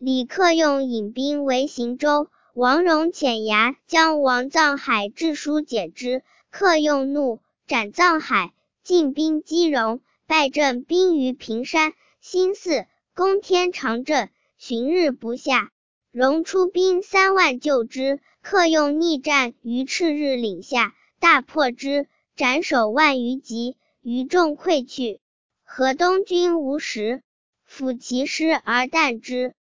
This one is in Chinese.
李克用引兵围行州，王戎遣牙将王藏海致书解之，克用怒，斩藏海，进兵击戎，败阵兵于平山。辛巳，攻天长镇，旬日不下。戎出兵3万救之，克用逆战于赤日岭下，大破之，斩首万余级，余众溃去。河东军无食，抚其师而啖之。